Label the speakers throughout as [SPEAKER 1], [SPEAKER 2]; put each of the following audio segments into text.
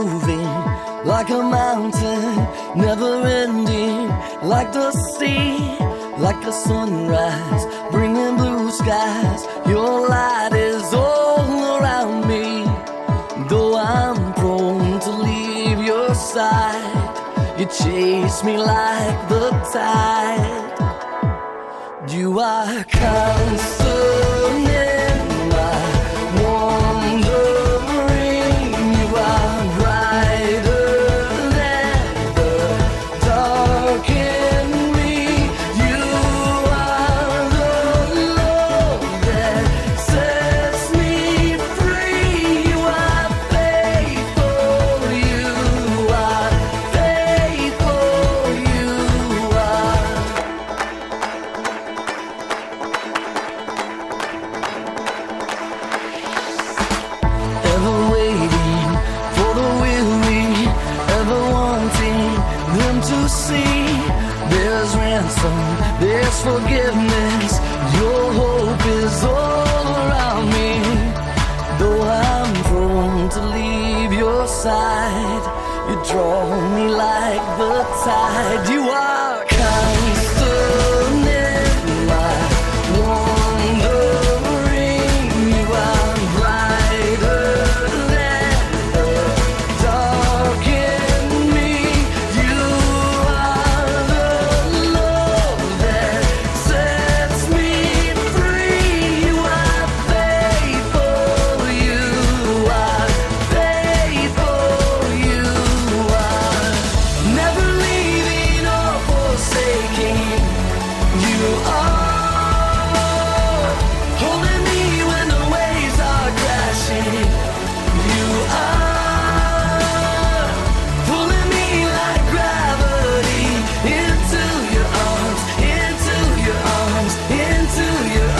[SPEAKER 1] moving like a mountain, never ending like the sea, like a sunrise, bringing blue skies. Your light is all around me. Though I'm prone to leave your side, you chase me like the tide. You are constant in my wandering. You are brighter than the dark in me. You are the love that sets me free. You are faithful. You are faithful. You are. Ever waiting for the weary, ever wanting them to see. There's ransom, there's forgiveness. Your hope is all around me. Though I'm prone to leave your side, you draw me like the tide. You are constant in my wandering. You are brighter than the dark in me. You are the love that sets me free. You are faithful. You are faithful. You are never leaving or forsaking. You are holding me when the waves are crashing. You are pulling me like gravity into your arms, into your arms, into your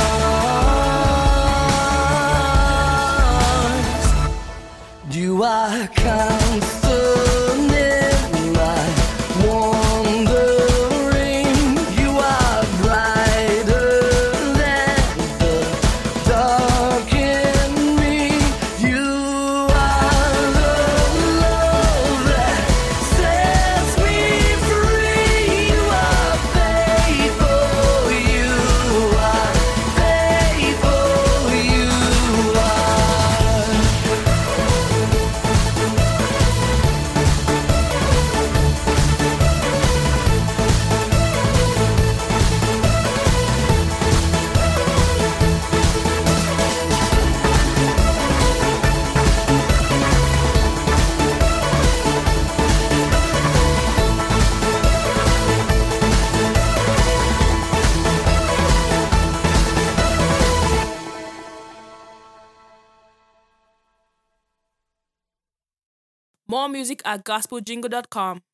[SPEAKER 1] arms. You are constant in my wandering. You are brighter than the dark in me. You are the love that sets me free. You are faithful. You are faithful. You are.
[SPEAKER 2] More music at gospeljingle.com.